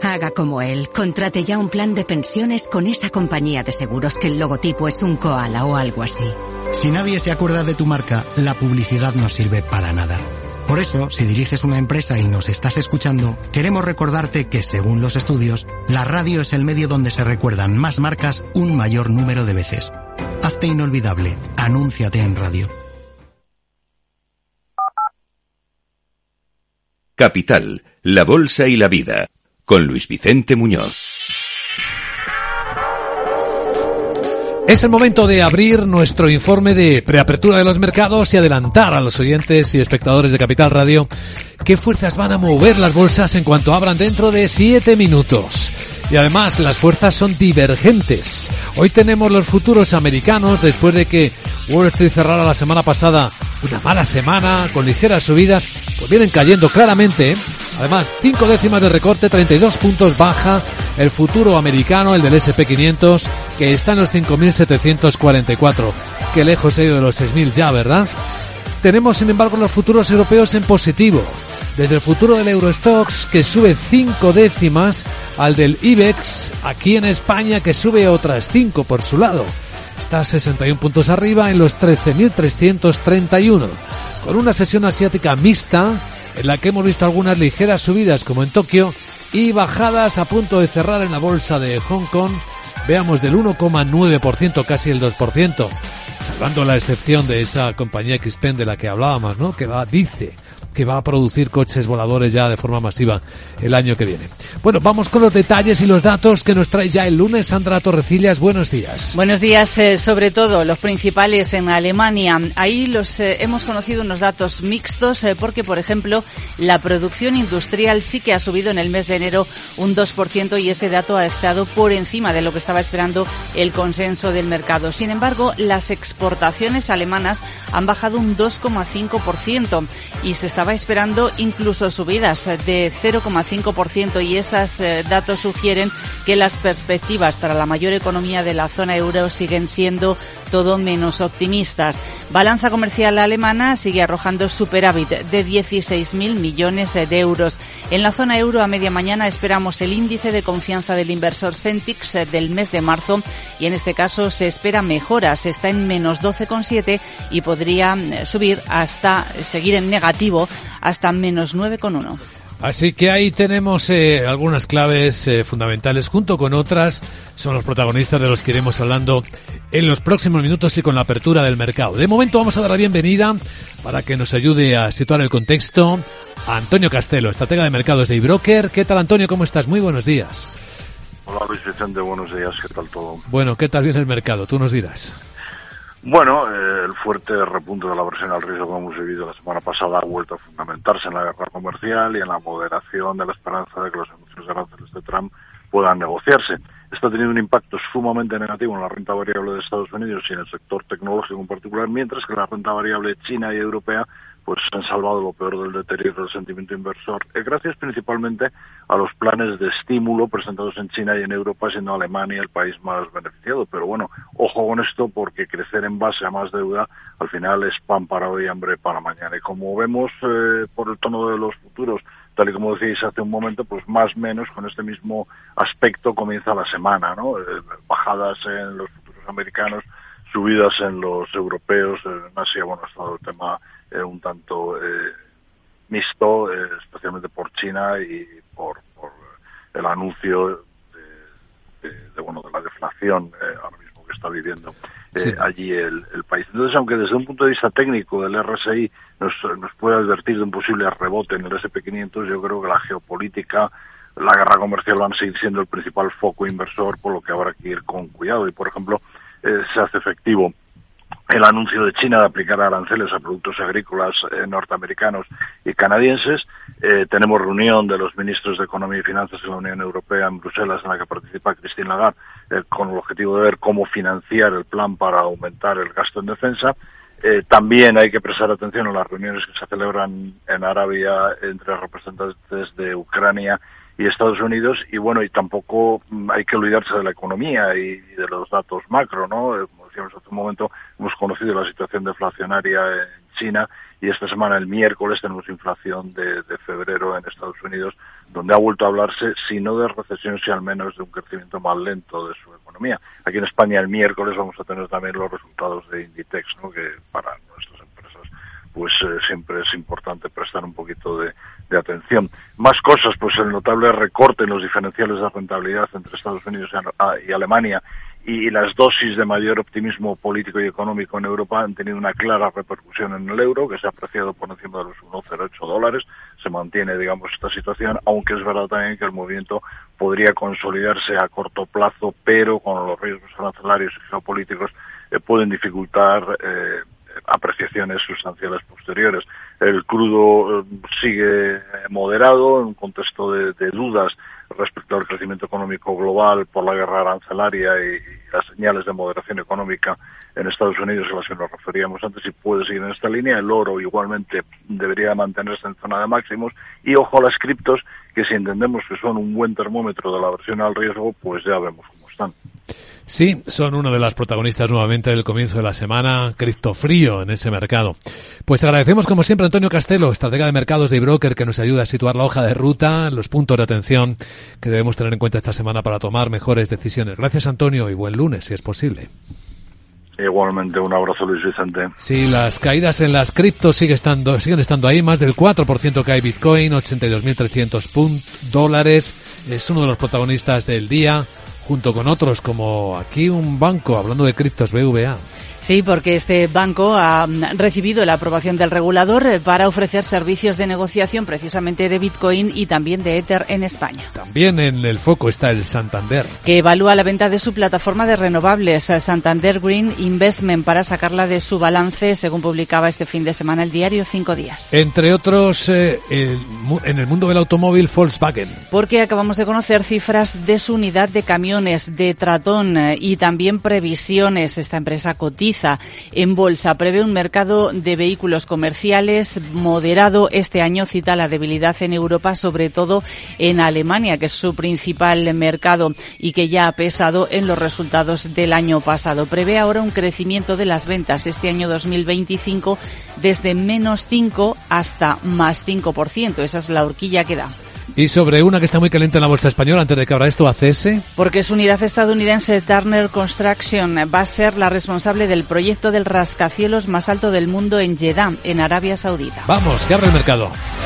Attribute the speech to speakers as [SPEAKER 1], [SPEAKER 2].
[SPEAKER 1] Haga como él. Contrate ya un plan de pensiones con esa compañía de seguros que el logotipo es un koala o algo así.
[SPEAKER 2] Si nadie se acuerda de tu marca, la publicidad no sirve para nada. Por eso, si diriges una empresa y nos estás escuchando, queremos recordarte que, según los estudios, la radio es el medio donde se recuerdan más marcas un mayor número de veces. Hazte inolvidable. Anúnciate en radio.
[SPEAKER 3] Capital, la bolsa y la vida, con Luis Vicente Muñoz.
[SPEAKER 4] Es el momento de abrir nuestro informe de preapertura de los mercados y adelantar a los oyentes y espectadores de Capital Radio qué fuerzas van a mover las bolsas en cuanto abran dentro de 7 minutos. Y además las fuerzas son divergentes. Hoy tenemos los futuros americanos después de que Wall Street cerrara la semana pasada una mala semana con ligeras subidas, pues vienen cayendo claramente, ¿eh? Además, 5 décimas de recorte, 32 puntos baja el futuro americano, el del S&P 500, que está en los 5.744. Qué lejos he ido de los 6.000 ya, ¿verdad? Tenemos, sin embargo, los futuros europeos en positivo. Desde el futuro del Eurostoxx, que sube 5 décimas, al del IBEX, aquí en España, que sube otras 5 por su lado. Está 61 puntos arriba en los 13.331. Con una sesión asiática mixta, en la que hemos visto algunas ligeras subidas, como en Tokio, y bajadas a punto de cerrar en la bolsa de Hong Kong, veamos del 1,9%, casi el 2%, salvando la excepción de esa compañía XPeng de la que hablábamos, ¿no? Dice que va a producir coches voladores ya de forma masiva el año que viene. Bueno, vamos con los detalles y los datos que nos trae ya el lunes Sandra Torrecillas. Buenos días.
[SPEAKER 5] Buenos días, sobre todo los principales en Alemania. Ahí hemos conocido unos datos mixtos porque, por ejemplo, la producción industrial sí que ha subido en el mes de enero un 2% y ese dato ha estado por encima de lo que estaba esperando el consenso del mercado. Sin embargo, las exportaciones alemanas han bajado un 2,5% y se estaba esperando incluso subidas de 0,5% y esos datos sugieren que las perspectivas para la mayor economía de la zona euro siguen siendo todo menos optimistas. Balanza comercial alemana sigue arrojando superávit de 16.000 millones de euros. En la zona euro a media mañana esperamos el índice de confianza del inversor Sentix del mes de marzo y en este caso se espera mejoras. Está en menos 12,7 y podría subir hasta seguir en negativo hasta menos 9,1.
[SPEAKER 4] Así que ahí tenemos algunas claves fundamentales, junto con otras, son los protagonistas de los que iremos hablando en los próximos minutos y con la apertura del mercado. De momento vamos a dar la bienvenida, para que nos ayude a situar el contexto, a Antonio Castelo, estratega de mercados de iBroker. ¿Qué tal, Antonio? ¿Cómo estás? Muy buenos días.
[SPEAKER 6] Hola, Luis Vicente, buenos días. ¿Qué tal todo?
[SPEAKER 4] Bueno, ¿qué tal viene el mercado? Tú nos dirás.
[SPEAKER 6] Bueno, el fuerte repunte de la versión al riesgo que hemos vivido la semana pasada ha vuelto a fundamentarse en la guerra comercial y en la moderación de la esperanza de que los anuncios de aranceles de Trump puedan negociarse. Esto ha tenido un impacto sumamente negativo en la renta variable de Estados Unidos y en el sector tecnológico en particular, mientras que la renta variable china y europea pues han salvado lo peor del deterioro del sentimiento inversor, gracias principalmente a los planes de estímulo presentados en China y en Europa, siendo Alemania el país más beneficiado. Pero bueno, ojo con esto, porque crecer en base a más deuda al final es pan para hoy y hambre para mañana. Y como vemos por el tono de los futuros, tal y como decíais hace un momento, pues más o menos con este mismo aspecto comienza la semana, ¿no? Bajadas en los futuros americanos, subidas en los europeos. En Asia, bueno, ha estado el tema un tanto mixto, especialmente por China y por el anuncio de la deflación ahora mismo que está viviendo allí el país. Entonces, aunque desde un punto de vista técnico del RSI nos puede advertir de un posible rebote en el S&P 500, yo creo que la geopolítica, la guerra comercial van a seguir siendo el principal foco inversor, por lo que habrá que ir con cuidado. Y, por ejemplo, se hace efectivo el anuncio de China de aplicar aranceles a productos agrícolas norteamericanos y canadienses. Tenemos reunión de los ministros de Economía y Finanzas de la Unión Europea en Bruselas, en la que participa Christine Lagarde, con el objetivo de ver cómo financiar el plan para aumentar el gasto en defensa. También hay que prestar atención a las reuniones que se celebran en Arabia entre representantes de Ucrania y Estados Unidos, y bueno, y tampoco hay que olvidarse de la economía y de los datos macro, ¿no? Como decíamos hace un momento, hemos conocido la situación deflacionaria en China y esta semana, el miércoles, tenemos inflación de febrero en Estados Unidos, donde ha vuelto a hablarse, si no de recesión, si al menos de un crecimiento más lento de su economía. Aquí en España el miércoles vamos a tener también los resultados de Inditex, ¿no? Que para nuestras empresas pues siempre es importante prestar un poquito de atención. Más cosas, pues el notable recorte en los diferenciales de rentabilidad entre Estados Unidos y Alemania y las dosis de mayor optimismo político y económico en Europa han tenido una clara repercusión en el euro, que se ha apreciado por encima de los $1,08. Se mantiene, digamos, esta situación, aunque es verdad también que el movimiento podría consolidarse a corto plazo, pero con los riesgos arancelarios y geopolíticos pueden dificultar apreciaciones sustanciales posteriores. El crudo sigue moderado en un contexto de dudas respecto al crecimiento económico global por la guerra arancelaria y las señales de moderación económica en Estados Unidos a las que nos referíamos antes, y puede seguir en esta línea. El oro igualmente debería mantenerse en zona de máximos, y ojo a las criptos, que si entendemos que son un buen termómetro de la aversión al riesgo, pues ya vemos cómo están.
[SPEAKER 4] Sí, son uno de las protagonistas nuevamente del comienzo de la semana, criptofrío en ese mercado. Pues agradecemos como siempre a Antonio Castelo, estratega de mercados de iBroker, que nos ayuda a situar la hoja de ruta, los puntos de atención que debemos tener en cuenta esta semana para tomar mejores decisiones. Gracias, Antonio, y buen lunes, si es posible.
[SPEAKER 6] Igualmente, un abrazo, Luis Vicente.
[SPEAKER 4] Sí, las caídas en las criptos siguen estando ahí, más del 4% cae Bitcoin, $82.300. Es uno de los protagonistas del día, junto con otros como aquí un banco, hablando de criptos, BVA.
[SPEAKER 5] Sí, porque este banco ha recibido la aprobación del regulador para ofrecer servicios de negociación precisamente de Bitcoin y también de Ether en España.
[SPEAKER 4] También en el foco está el Santander,
[SPEAKER 5] que evalúa la venta de su plataforma de renovables, Santander Green Investment, para sacarla de su balance, según publicaba este fin de semana el diario 5 Días.
[SPEAKER 4] Entre otros, en el mundo del automóvil, Volkswagen.
[SPEAKER 5] Porque acabamos de conocer cifras de su unidad de camiones, de Tratón, y también previsiones. Esta empresa cotiza en bolsa, prevé un mercado de vehículos comerciales moderado este año, cita la debilidad en Europa, sobre todo en Alemania, que es su principal mercado y que ya ha pesado en los resultados del año pasado. Prevé ahora un crecimiento de las ventas este año 2025 desde -5 hasta +5%. Esa es la horquilla que da.
[SPEAKER 4] Y sobre una que está muy caliente en la bolsa española, antes de que abra esto, ACS.
[SPEAKER 5] Porque su unidad estadounidense Turner Construction va a ser la responsable del proyecto del rascacielos más alto del mundo en Jeddah, en Arabia Saudita.
[SPEAKER 4] Vamos, que abre el mercado.